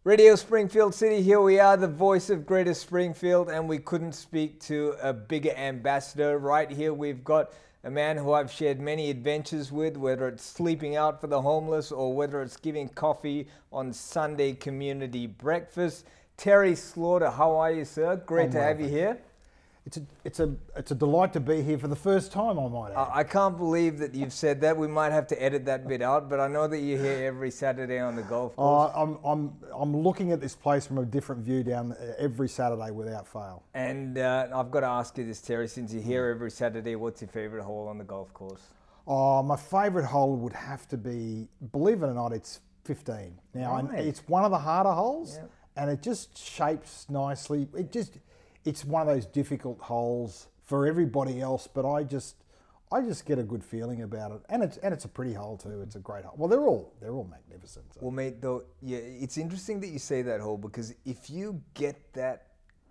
Radio Springfield City, here we are, the voice of Greater Springfield, and we couldn't speak to a bigger ambassador. Right here we've got a man who I've shared many adventures with, whether it's sleeping out for the homeless or whether it's giving coffee on Sunday community breakfast. Terry Slaughter, how are you, sir? Great to have you here. It's a delight to be here for the first time, I might add. I can't believe that you've said that. We might have to edit that bit out, but I know that you're here every Saturday on the golf course. I'm looking at this place from a different view down every Saturday without fail. And I've got to ask you this, Terry, since you're here every Saturday, what's your favourite hole on the golf course? My favourite hole would have to be, believe it or not, it's 15. Now, Right. it's one of the harder holes, Yep. and it just shapes nicely. It's one of those difficult holes for everybody else, but I just get a good feeling about it, and it's a pretty hole too. It's a great hole. Well, they're all magnificent. So. Well, mate, though, yeah, it's interesting that you say that hole, because if you get that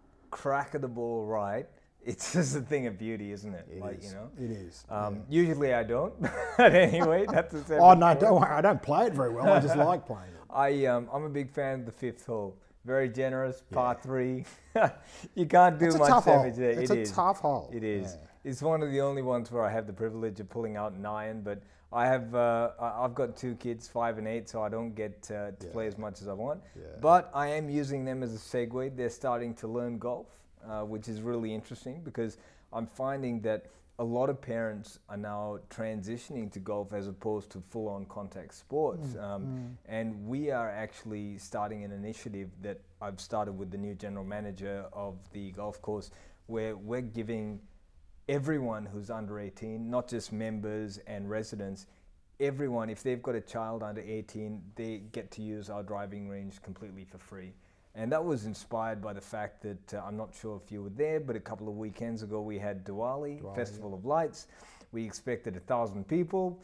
crack of the ball right, it's just a thing of beauty, isn't it? It is. Usually I don't, but anyway, that's a separate Oh no, story. don't worry. I don't play it very well. I just like playing it. I'm a big fan of the fifth hole. Very generous, par 3. You can't do It's a much tough hole. damage there. It's It a is. tough hole. It is. Yeah. It's one of the only ones where I have the privilege of pulling out 9, but I've got 2 kids, 5 and 8, so I don't get to play as much as I want. Yeah. But I am using them as a segue. They're starting to learn golf, which is really interesting, because I'm finding that a lot of parents are now transitioning to golf as opposed to full-on contact sports. And we are actually starting an initiative that I've started with the new general manager of the golf course, where we're giving everyone who's under 18, not just members and residents, everyone, if they've got a child under 18, they get to use our driving range completely for free. And that was inspired by the fact that, I'm not sure if you were there, but a couple of weekends ago we had Diwali, Festival of Lights. We expected 1,000 people,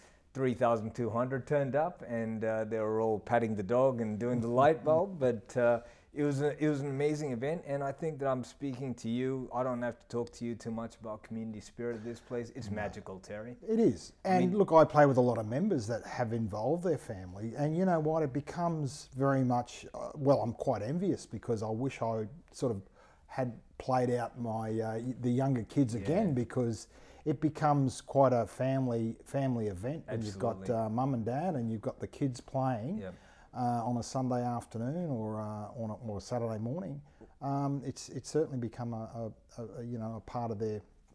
3,200 turned up, and they were all patting the dog and doing the light bulb. But it was an amazing event, and I think that I'm speaking to you. I don't have to talk to you too much about community spirit of this place. It's magical, Terry. It is. And look, I play with a lot of members that have involved their family, and you know what, it becomes very much, well, I'm quite envious, because I wish I sort of had played out my the younger kids again, because it becomes quite a family event. And you've got mum and dad, and you've got the kids playing. Yep. On a Sunday afternoon or on a Saturday morning. It's certainly become a part of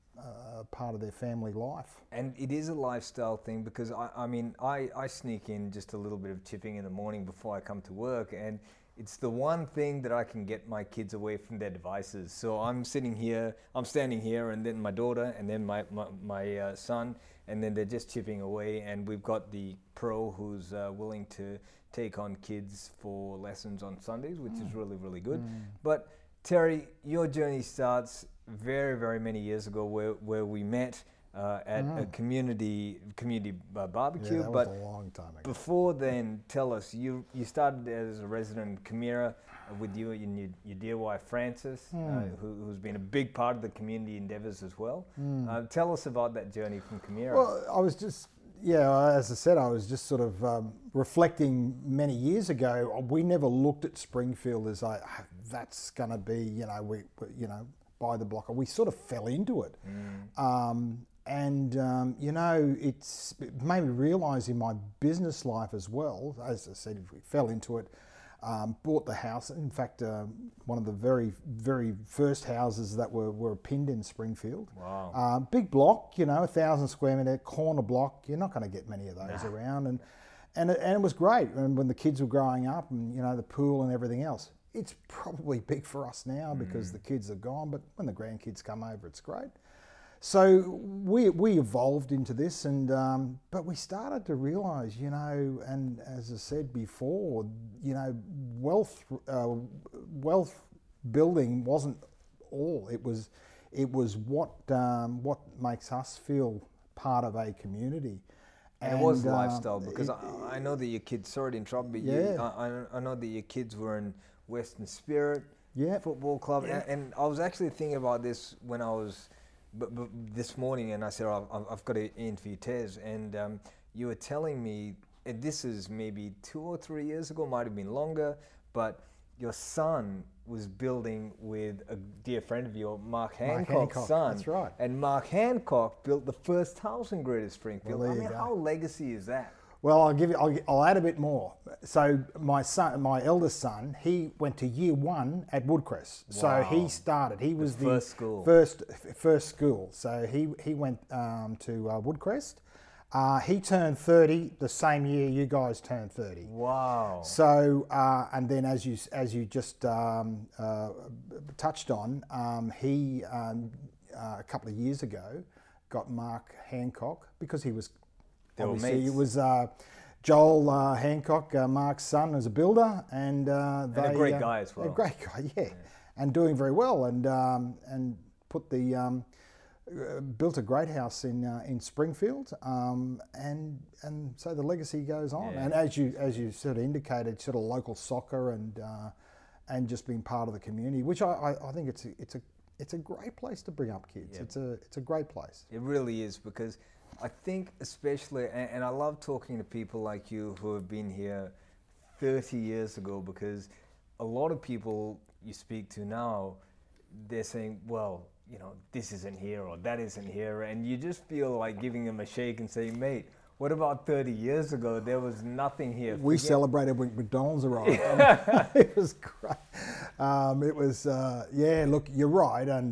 their family life. And it is a lifestyle thing, because I sneak in just a little bit of chipping in the morning before I come to work, and it's the one thing that I can get my kids away from their devices. So I'm standing here, and then my daughter, and then my son, and then they're just chipping away. And we've got the pro who's willing to take on kids for lessons on Sundays, which is really, really good. But Terry, your journey starts very, very many years ago, where we met at a community barbecue. Yeah, that was a long time ago. Before then, tell us, you started as a resident in Camira with you and your dear wife Frances, who's been a big part of the community endeavours as well. Tell us about that journey from Camira. Well, I was just, as I said, I was just sort of reflecting many years ago. We never looked at Springfield as that's going to be, by the block. We sort of fell into it. It made me realise in my business life as well, as I said, we fell into it, bought the house. In fact, one of the very, very first houses that were pinned in Springfield. Wow. Big block, 1,000 square metre, corner block. You're not going to get many of those around. And it was great. And when the kids were growing up, and, the pool and everything else, it's probably big for us now because the kids are gone, but when the grandkids come over, it's great. So we evolved into this, and but we started to realise, and as I said before, wealth building wasn't all. It was what makes us feel part of a community. And it was lifestyle, because I know that your kids, sorry to interrupt, but I know that your kids were in Western Spirit Football Club, and I was actually thinking about this when I was this morning, and I said, I've got to interview Tez, and you were telling me, and this is maybe 2 or 3 years ago, might have been longer, but your son was building with a dear friend of yours, Mark Hancock's Hancock, son. that's right. And Mark Hancock built the first house in Greater Springfield. Well, I there mean, you go. how legacy is that? Well, I'll add a bit more. So my son, my eldest son, he went to year 1 at Woodcrest. So he started. He was the first school. First school. So he went to Woodcrest. He turned 30 the same year you guys turned 30. Wow. So and then as you just touched on, he a couple of years ago got Mark Hancock because he was. Obviously, it was Joel Hancock, Mark's son, as a builder, and they a great guy as well. A great guy, yeah, and doing very well, and put the built a great house in Springfield, and so the legacy goes on. Yeah. And as you sort of indicated, sort of local soccer and just being part of the community, which I think it's a great place to bring up kids. Yeah. It's a great place. It really is, because I think especially, and I love talking to people like you who have been here 30 years ago, because a lot of people you speak to now, they're saying, well, you know, this isn't here or that isn't here, and you just feel like giving them a shake and saying, mate, what about 30 years ago? There was nothing here. We celebrated when McDonald's arrived. It was great. It was, look, you're right. And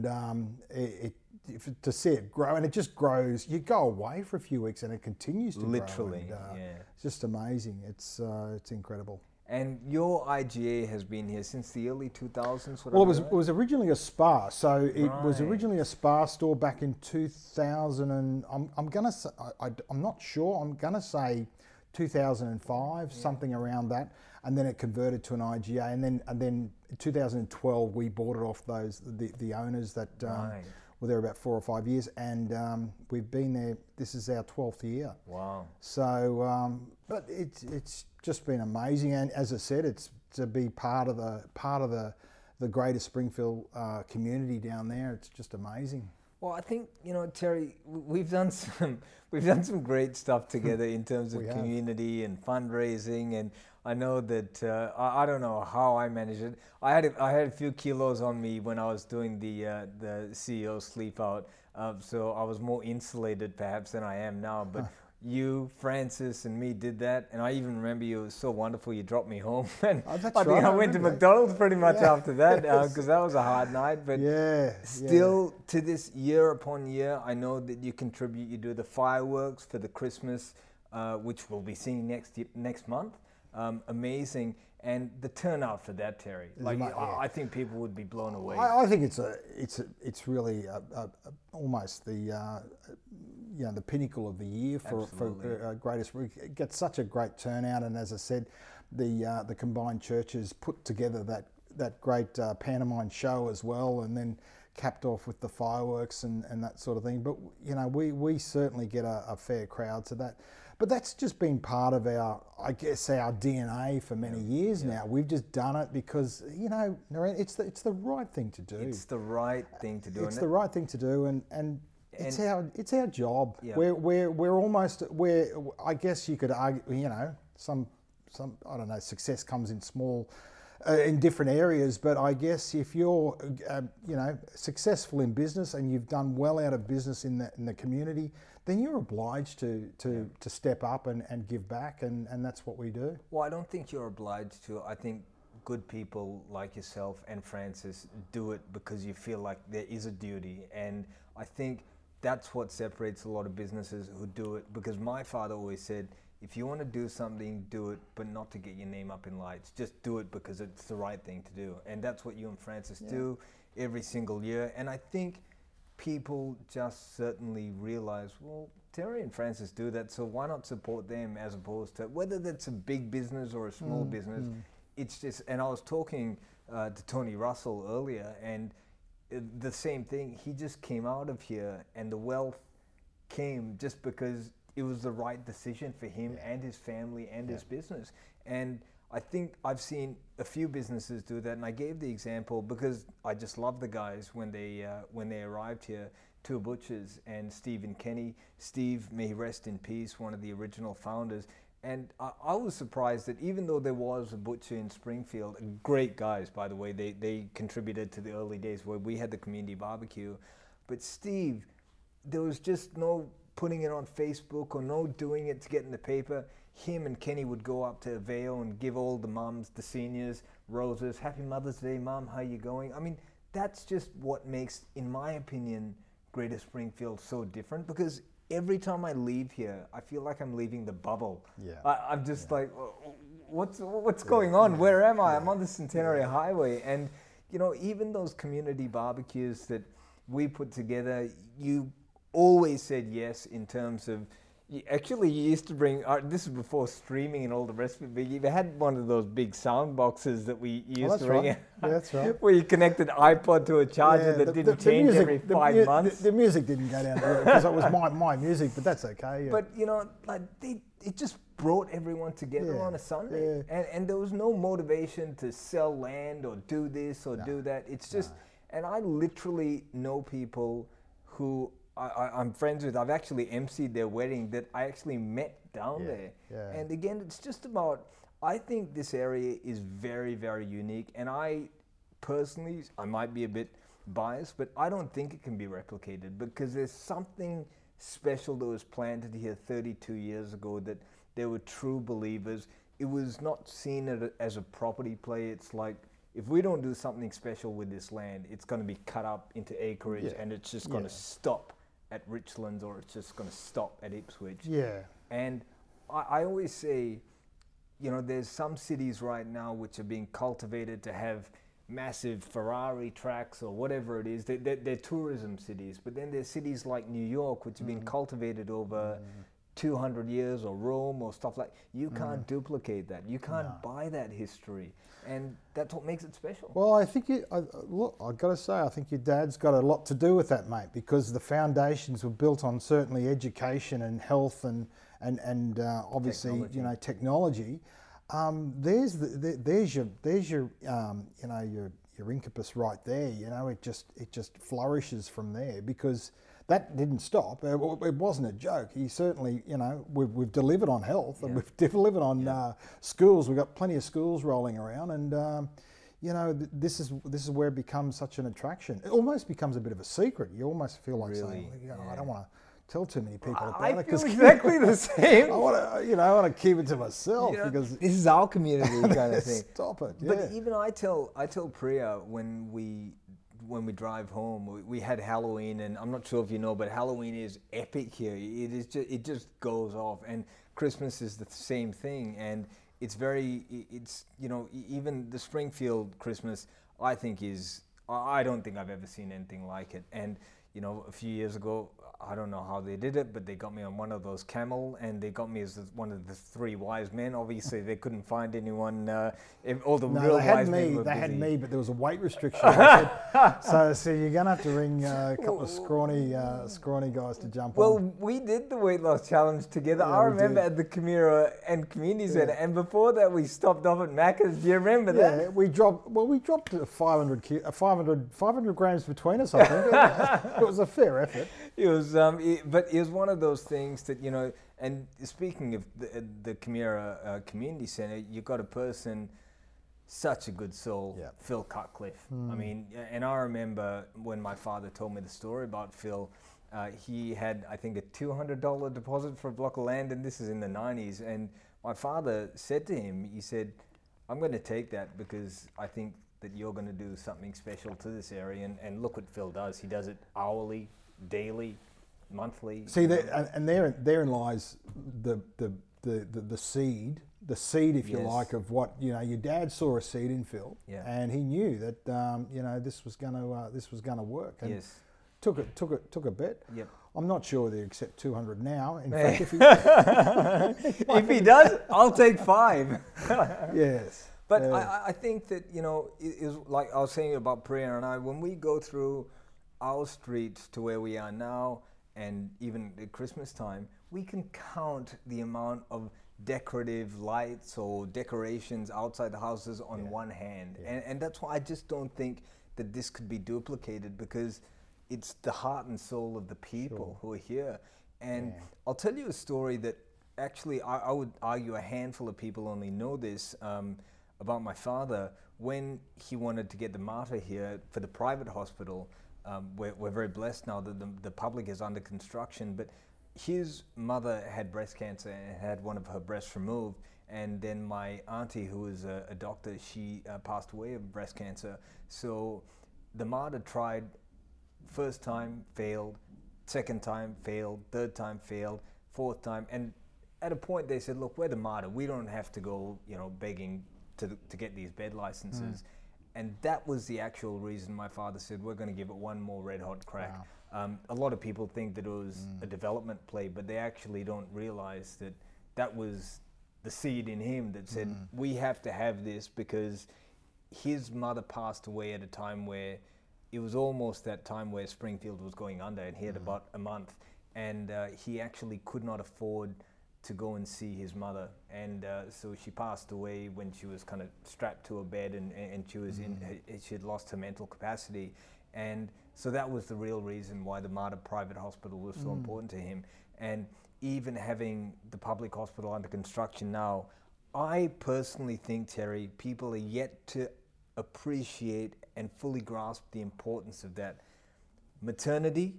to see it grow, and it just grows. You go away for a few weeks and it continues to literally grow. And, yeah. It's just amazing. It's incredible. And your IGA has been here since the early 2000s? Well, it was originally a spa. So it was Right. originally a spa store back in 2000, and I'm gonna say, I'm not sure. I'm gonna say 2005, something around that, and then it converted to an IGA, and then in 2012 we bought it off the owners that Right. were there about 4 or 5 years, and we've been there. This is our 12th year. Wow. So, but it's just been amazing, and as I said, it's to be part of the Greater Springfield community down there. It's just amazing. Well, I think, you know, Terry, we've done some great stuff together in terms of We have. community and fundraising, and I know that I don't know how I managed it. I had a few kilos on me when I was doing the CEO sleep out, so I was more insulated perhaps than I am now. But you, Francis, and me did that, and I even remember you. It was so wonderful. You dropped me home, and Oh, that's I think right, I I went to remember that. McDonald's pretty much Yeah. after that because that was a hard night. But still, to this year upon year, I know that you contribute. You do the fireworks for the Christmas, which we'll be seeing next month. Amazing, and the turnout for that, Terry. Like, I think people would be blown away. I think it's really almost the the pinnacle of the year for Greater Springfield. It gets such a great turnout, and as I said, the combined churches put together that great pantomime show as well, and then capped off with the fireworks and that sort of thing. But you know, we certainly get a fair crowd to that. But that's just been part of our DNA for many years now. We've just done it because, you know, it's the right thing to do. It's the right thing to do. It's the right thing to do, and it's our job. Yeah. We're I guess you could argue, you know, some I don't know, success comes in small. In different areas, but I guess if you're, successful in business and you've done well out of business in the community, then you're obliged to step up and give back, and that's what we do. Well, I don't think you're obliged to. I think good people like yourself and Francis do it because you feel like there is a duty, and I think that's what separates a lot of businesses who do it, because my father always said, if you want to do something, do it, but not to get your name up in lights. Just do it because it's the right thing to do. And that's what you and Francis do every single year. And I think people just certainly realize, well, Terry and Francis do that, so why not support them, as opposed to, whether that's a big business or a small business, it's just, and I was talking to Tony Russell earlier, and the same thing, he just came out of here, and the wealth came just because it was the right decision for him and his family and his business. And I think I've seen a few businesses do that, and I gave the example because I just love the guys when they arrived here. Two Butchers and Steve and Kenny. Steve, may he rest in peace, one of the original founders. And I was surprised that even though there was a butcher in Springfield, great guys, by the way, they contributed to the early days where we had the community barbecue. But Steve, there was just no putting it on Facebook or no doing it to get in the paper. Him and Kenny would go up to Vale and give all the mums, the seniors, roses. Happy Mother's Day, Mum, how you going? I mean, that's just what makes, in my opinion, Greater Springfield so different, because every time I leave here, I feel like I'm leaving the bubble. Yeah. I'm just like, what's going on? Where am I? I'm on the Centenary Highway. And, you know, even those community barbecues that we put together, you always said yes in terms of, actually you used to bring, this is before streaming and all the rest of it, but you had one of those big sound boxes that we used to bring in. Yeah, that's right. Where you connected iPod to a charger that didn't change every 5 months. The music didn't go down because it was my music, but that's okay. Yeah. But, you know, like it just brought everyone together on a Sunday. Yeah. And there was no motivation to sell land or do this or do that. It's just, and I literally know people who I'm friends with. I've actually emceed their wedding that I actually met down there. Yeah. And again, it's just about, I think this area is very, very unique. And I personally, I might be a bit biased, but I don't think it can be replicated, because there's something special that was planted here 32 years ago, that there were true believers. It was not seen as a property play. It's like, if we don't do something special with this land, it's going to be cut up into acreage and it's just going to stop at Richlands, or it's just going to stop at Ipswich. Yeah. And I always say, you know, there's some cities right now which are being cultivated to have massive Ferrari tracks or whatever it is. They're tourism cities. But then there's cities like New York, which have been cultivated over 200 years, or Rome or stuff like. You can't duplicate that. You can't buy that history. And that's what makes it special. Well, I think look, I've got to say, I think your dad's got a lot to do with that, mate, because the foundations were built on certainly education and health and obviously technology. You know, technology. There's your you know, your incubus right there. You know, it just flourishes from there, because that didn't stop. It wasn't a joke. He certainly, you know, we've delivered on health and we've delivered on schools. We've got plenty of schools rolling around, and you know, this is where it becomes such an attraction. It almost becomes a bit of a secret. You almost feel like saying, you know, I don't want to tell too many people about it. I feel exactly the same. I want to keep it to myself, you know, because this is our community kind of thing. Stop it. Yeah. But even I tell Priya when we drive home, we had Halloween, and I'm not sure if you know, but Halloween is epic here. It just goes off, and Christmas is the same thing, and it's you know, even the Springfield Christmas, I think I don't think I've ever seen anything like it. And you know, a few years ago, I don't know how they did it, but they got me on one of those camel, and they got me as one of the three wise men. Obviously, they couldn't find anyone. All the real wise men were busy. They had me, but there was a weight restriction. So you're gonna have to ring a couple of scrawny guys to jump on. Well, we did the weight loss challenge together. I remember at the Chimera and Community Centre, and before that, we stopped off at Macca's. Do you remember that? Yeah, we dropped to 500 grams between us. I think it was a fair effort. It was, but it was one of those things that, you know. And speaking of the Chimera Community Centre, you got a person, such a good soul, Phil Cutcliffe. I mean, and I remember when my father told me the story about Phil. He had, I think, a $200 deposit for a block of land, and this is in the 90s. And my father said to him, he said, "I'm going to take that because I think that you're going to do something special to this area." And look what Phil does. He does it hourly, daily, monthly. See, and therein lies the seed, if you like, of what, you know. Your dad saw a seed in Phil, and he knew that you know, this was gonna work. And took a bet. Yep. I'm not sure whether he accept 200 now. In fact, if he does, I'll take 5. Yes. But I think that, you know, it is like I was saying about Priya and I, when we go through our streets to where we are now, and even at Christmas time, we can count the amount of decorative lights or decorations outside the houses on one hand. And that's why I just don't think that this could be duplicated, because it's the heart and soul of the people who are here. And I'll tell you a story that actually, I would argue a handful of people only know this about my father. When he wanted to get the Mater here for the private hospital, we're very blessed now that the public is under construction, but his mother had breast cancer and had one of her breasts removed. And then my auntie, who was a doctor, she passed away of breast cancer. So the Mater tried, first time failed, second time failed, third time failed, fourth time. And at a point they said, look, we're the Mater. We don't have to go, begging to get these bed licenses. And that was the actual reason my father said, we're going to give it one more red hot crack. Wow. A lot of people think that it was a development play, but they actually don't realize that that was the seed in him that said, we have to have this, because his mother passed away at a time where it was almost that time where Springfield was going under, and he had about a month, and he actually could not afford to go and see his mother, and so she passed away when she was kind of strapped to a bed, and she was she had lost her mental capacity, and so that was the real reason why the Mater Private Hospital was so important to him. And even having the public hospital under construction now, I personally think, Terry, people are yet to appreciate and fully grasp the importance of that. Maternity,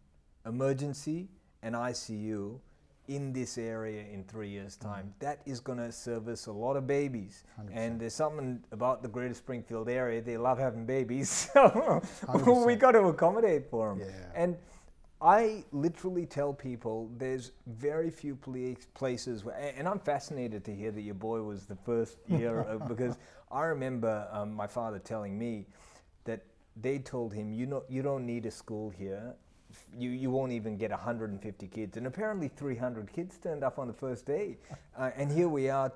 emergency, and ICU in this area in 3 years' time. That is going to service a lot of babies. 100%. And there's something about the Greater Springfield area, they love having babies, so we got to accommodate for them. Yeah. And I literally tell people there's very few places where, and I'm fascinated to hear that your boy was the first year, because I remember my father telling me that they told him, you don't need a school here. You won't even get 150 kids. And apparently 300 kids turned up on the first day. And here we are,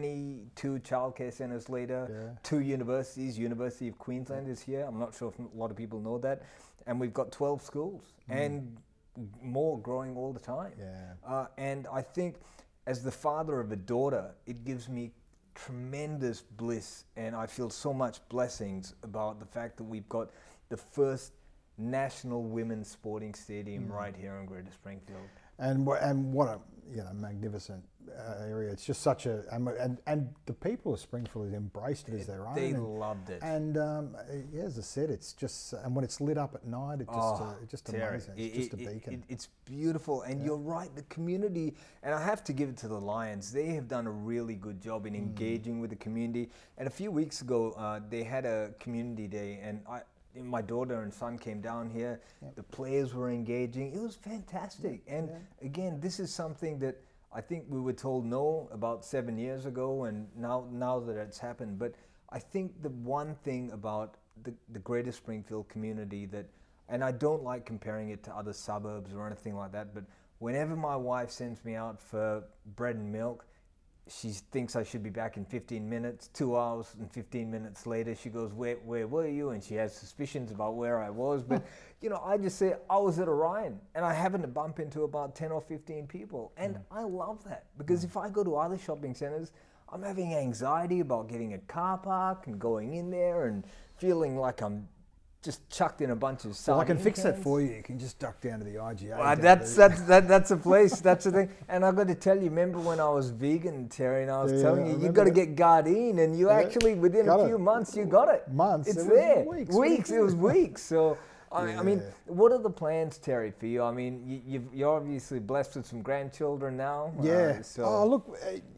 22 childcare centers later, 2 universities. University of Queensland is here. I'm not sure if a lot of people know that. And we've got 12 schools and more growing all the time. Yeah. And I think as the father of a daughter, it gives me tremendous bliss, and I feel so much blessings about the fact that we've got the first national women's sporting stadium right here in Greater Springfield. And what a magnificent area. It's just such a and the people of Springfield have embraced it as their own. They loved it. And as I said, it's just and when it's lit up at night, it's just amazing. It's just a beacon. It's beautiful, and you're right. The community, and I have to give it to the Lions. They have done a really good job in engaging with the community. And a few weeks ago, they had a community day, and my daughter and son came down here. Yep. The players were engaging. It was fantastic. And again, this is something that I think we were told no about 7 years ago, and now that it's happened. But I think the one thing about the Greater Springfield community that, and I don't like comparing it to other suburbs or anything like that, but whenever my wife sends me out for bread and milk, she thinks I should be back in 15 minutes. 2 hours and 15 minutes later, she goes, where were you? And she has suspicions about where I was. But, I just say, I was at Orion, and I happened to bump into about 10 or 15 people. And I love that, because if I go to other shopping centers, I'm having anxiety about getting a car park and going in there and feeling like I'm just chucked in a bunch of sardine Well, I can fix cans. that for you. You can just duck down to the IGA. Well, that's a place. That's the thing. And I've got to tell you, remember when I was vegan, Terry, and I was telling you, you've got to get Gardein, and you actually, within a few months, you got it. Months? It's there. Weeks. It was weeks. So, I mean, what are the plans, Terry, for you? I mean, you're obviously blessed with some grandchildren now. Yeah. Look,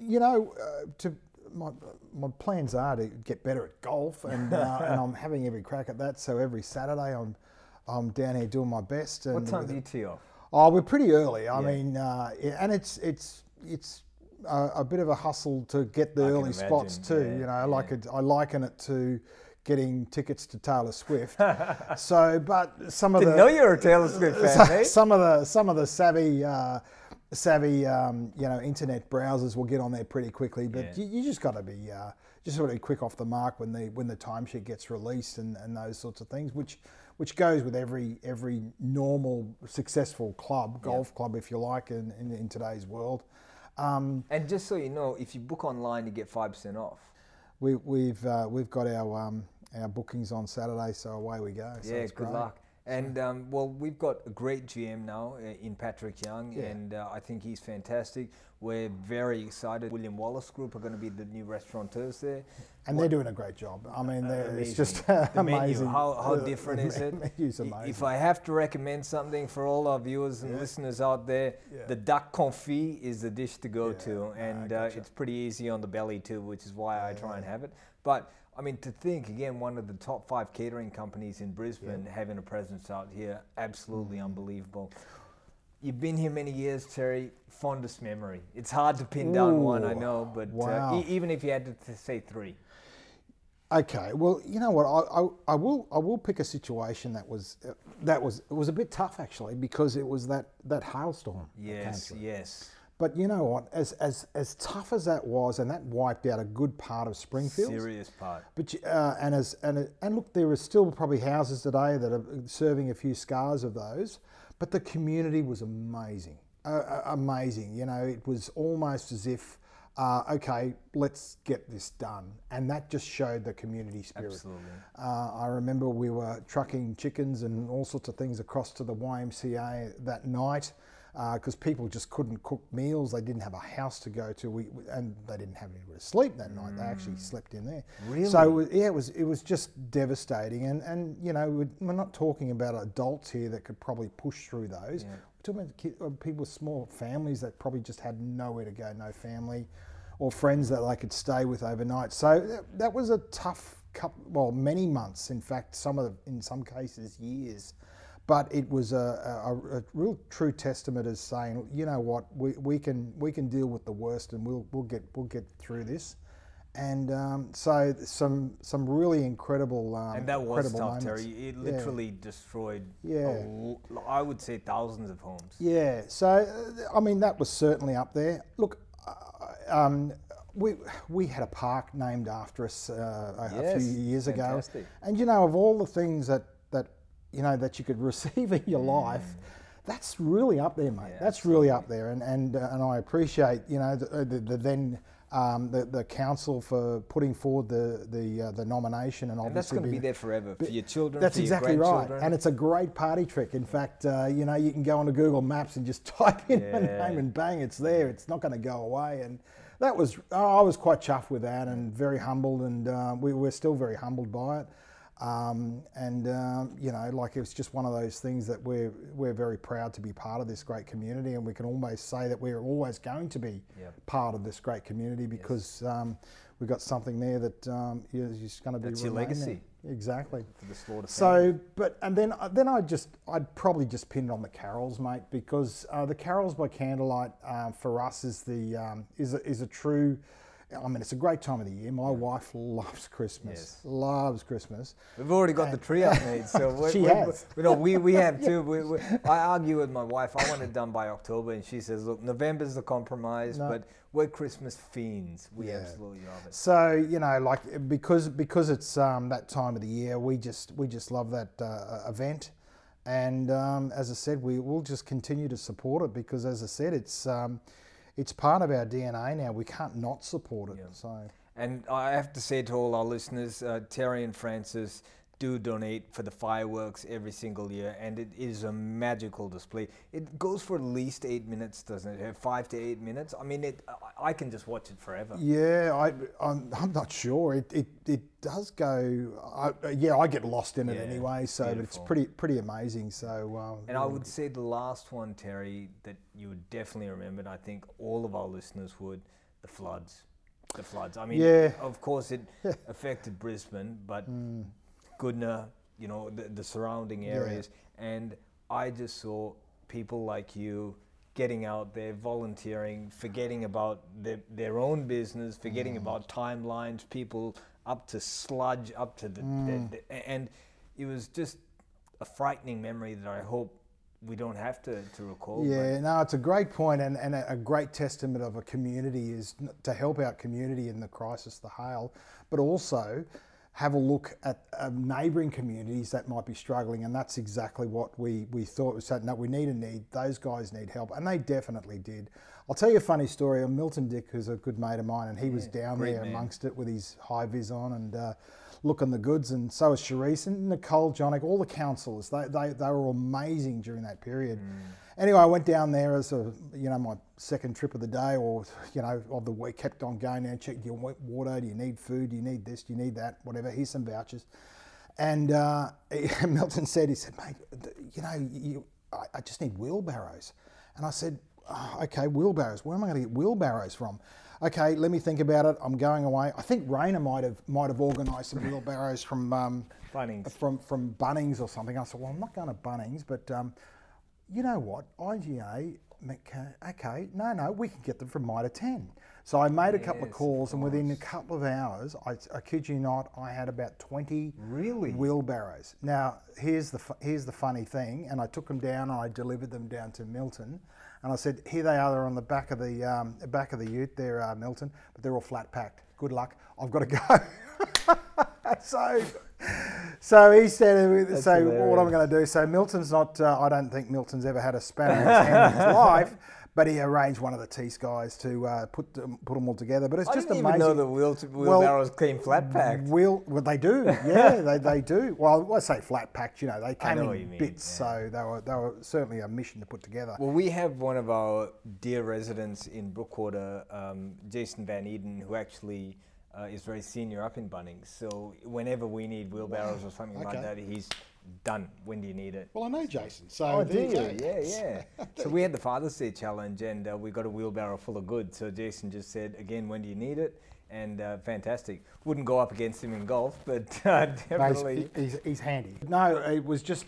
my plans are to get better at golf, and I'm having every crack at that. So every Saturday I'm down here doing my best. And what time do you tee off? Oh, we're pretty early. I mean, and it's a bit of a hustle to get the early spots too. I liken it to getting tickets to Taylor Swift. So, but some of Didn't know you were a Taylor Swift fan, mate. Some of the savvy internet browsers will get on there pretty quickly, but you just got to be quick off the mark when the timesheet gets released and those sorts of things, which goes with every normal successful golf club, if you like, in today's world. And just so you know, if you book online, you get 5% off. We've got our bookings on Saturday, so away we go. So good luck. And well, we've got a great GM now in Patrick Young, and I think he's fantastic. We're very excited. William Wallace Group are going to be the new restaurateurs there. And they're doing a great job. I mean, it's just The amazing. menu, how different is it? The menu's amazing. If I have to recommend something for all our viewers and listeners out there, the duck confit is the dish to go to, and it's pretty easy on the belly too, which is why I try and have it. But I mean, to think again, one of the top 5 catering companies in Brisbane having a presence out here, absolutely unbelievable. You've been here many years, Terry. Fondest memory. It's hard to pin down one, I know, but even if you had to say 3. Okay, well, you know what? I will pick a situation that was a bit tough actually, because it was that hailstorm. Yes. But you know what? As tough as that was, and that wiped out a good part of Springfield. Serious part. But and look, there are still probably houses today that are serving a few scars of those. But the community was amazing, amazing. You know, it was almost as if, okay, let's get this done, and that just showed the community spirit. Absolutely. I remember we were trucking chickens and all sorts of things across to the YMCA that night. Because people just couldn't cook meals, they didn't have a house to go to, and they didn't have anywhere to sleep that night. They actually slept in there. Really? So it was just devastating. And you know, we're not talking about adults here that could probably push through those. We're talking about people with small families that probably just had nowhere to go, no family, or friends that they could stay with overnight. So that was a tough many months. In fact, in some cases, years. But it was a real true testament as saying, you know what, we can deal with the worst, and we'll get through this. And so some really incredible and that was tough, moments. Terry. It literally destroyed, I would say, thousands of homes. Yeah. So I mean, that was certainly up there. Look, we had a park named after us a few years ago, and you know, of all the things that you could receive in your life, that's really up there, mate. That's really up there, and I appreciate, you know, the council for putting forward the nomination, and obviously that's going to be there forever for your children. That's for exactly your right, and it's a great party trick. In fact, you know, you can go onto Google Maps and just type in the name, and bang, it's there. It's not going to go away, and I was quite chuffed with that, and very humbled, and we're still very humbled by it. You know, like, it was just one of those things that we're very proud to be part of this great community, and we can almost say that we're always going to be part of this great community, because we've got something there that is going to be. That's your legacy. There. Exactly. For the Slaughter family. Then I'd probably just pin it on the carols, mate, because the carols by candlelight for us is a true. I mean, it's a great time of the year. My wife loves Christmas. Loves Christmas. We've already got the tree up, mate. So she has. We have too. I argue with my wife. I want it done by October, and she says, "Look, November's the compromise, but we're Christmas fiends. We absolutely love it." So, you know, like, because it's that time of the year, we just love that event, and as I said, we will just continue to support it, because, as I said, it's part of our DNA now. We can't not support it. So, and I have to say to all our listeners, Terry and Francis do donate for the fireworks every single year, and it is a magical display. It goes for at least 8 minutes, doesn't it? 5 to 8 minutes. I mean, I can just watch it forever. Yeah, I'm not sure. It does go. I get lost in it anyway. So, beautiful. But it's pretty amazing. So, and I would say the last one, Terry, that you would definitely remember, and I think all of our listeners would, the floods. The floods. I mean, of course, it affected Brisbane, but Goodna, you know, the surrounding areas, and I just saw people like you getting out there, volunteering, forgetting about their own business, forgetting about timelines, people up to sludge, up to and it was just a frightening memory that I hope we don't have to recall. Yeah, no, it's a great point, and a great testament of a community is to help out community in the crisis, the hail, but also have a look at neighbouring communities that might be struggling, and that's exactly what we thought. We said, no, we need, those guys need help, and they definitely did. I'll tell you a funny story. Milton Dick, who's a good mate of mine, and he was down there amongst it with his high vis on, and looking the goods, and so is Charisse and Nicole, Jonick, all the counsellors. They were amazing during that period. Anyway, I went down there as my second trip of the day, or of the week. Kept on going down, checked your water. Do you need food? Do you need this? Do you need that? Whatever. Here's some vouchers. And Milton said, mate, I just need wheelbarrows. And I said, okay, wheelbarrows. Where am I going to get wheelbarrows from? Okay, let me think about it. I'm going away. I think Raina might have organised some wheelbarrows from Bunnings. From Bunnings or something. I said, well, I'm not going to Bunnings, but you know what? IGA, okay, no, we can get them from Mitre 10. So I made a couple of calls, and within a couple of hours, I kid you not, I had about 20 wheelbarrows. Now, here's the funny thing, and I took them down and I delivered them down to Milton, and I said, here they are, they're on the back of the ute there, Milton, but they're all flat packed. Good luck, I've got to go. So he said, That's so hilarious. what am I going to do? So Milton's not, I don't think Milton's ever had a spanner in his hand in his life, but he arranged one of the Tees guys to put them all together. But it's I just didn't amazing. even know the wheelbarrows came flat packed. Well, they do, yeah, they do. Well, I say flat packed, they came know what in you mean, bits, yeah. so they were certainly a mission to put together. Well, we have one of our dear residents in Brookwater, Jason Van Eden, who actually is very senior up in Bunnings. So whenever we need wheelbarrows or something like that, he's done. When do you need it? Well, I know Jason, so Oh, there do you you? go. Yeah. So we had the Father's Day challenge, and we got a wheelbarrow full of goods. So Jason just said, again, when do you need it? And fantastic. Wouldn't go up against him in golf, but definitely. No, he's handy. No, it was just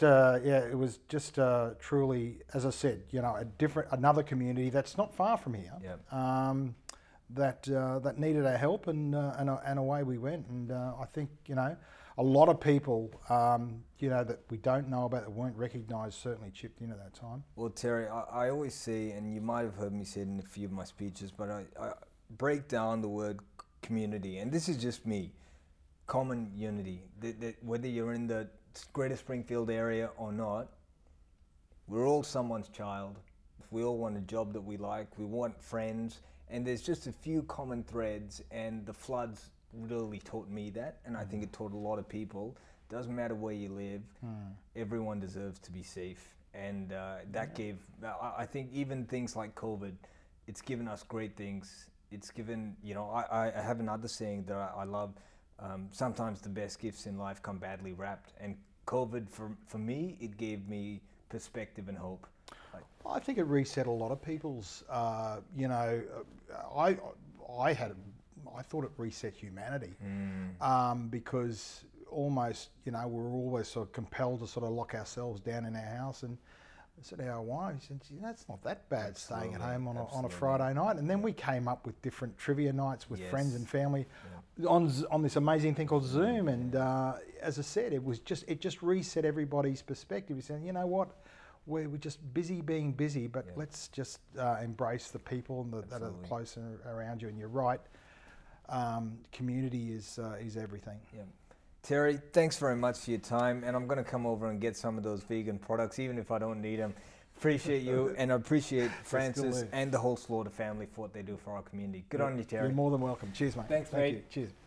truly, as I said, another community that's not far from here. Yep. That needed our help, and away we went. And I think a lot of people that we don't know about, that weren't recognised, certainly chipped in at that time. Well, Terry, I always say, and you might have heard me say it in a few of my speeches, but I break down the word community, and this is just me. Common unity. That whether you're in the Greater Springfield area or not, we're all someone's child. We all want a job that we like. We want friends. And there's just a few common threads, and the floods really taught me that, and I think it taught a lot of people. Doesn't matter where you live, everyone deserves to be safe, and that gave, I think even things like COVID, it's given us great things. It's given, I have another saying that I love, sometimes the best gifts in life come badly wrapped, and COVID, for me, it gave me perspective and hope. I think it reset a lot of people's, I thought it reset humanity, because almost, we're always sort of compelled to sort of lock ourselves down in our house. And I said to our wife, she said, it's not that bad staying at home on a Friday night. And then we came up with different trivia nights with friends and family on this amazing thing called Zoom. And as I said, it just reset everybody's perspective. We said, you know what? We're just busy being busy, but let's just embrace the people that are close around you. And you're right, community is everything. Yeah. Terry, thanks very much for your time, and I'm going to come over and get some of those vegan products, even if I don't need them. Appreciate you, and I appreciate Francis and the whole Slaughter family for what they do for our community. Good on you, Terry. You're more than welcome. Cheers, mate. Thanks, Thank mate. you. Cheers.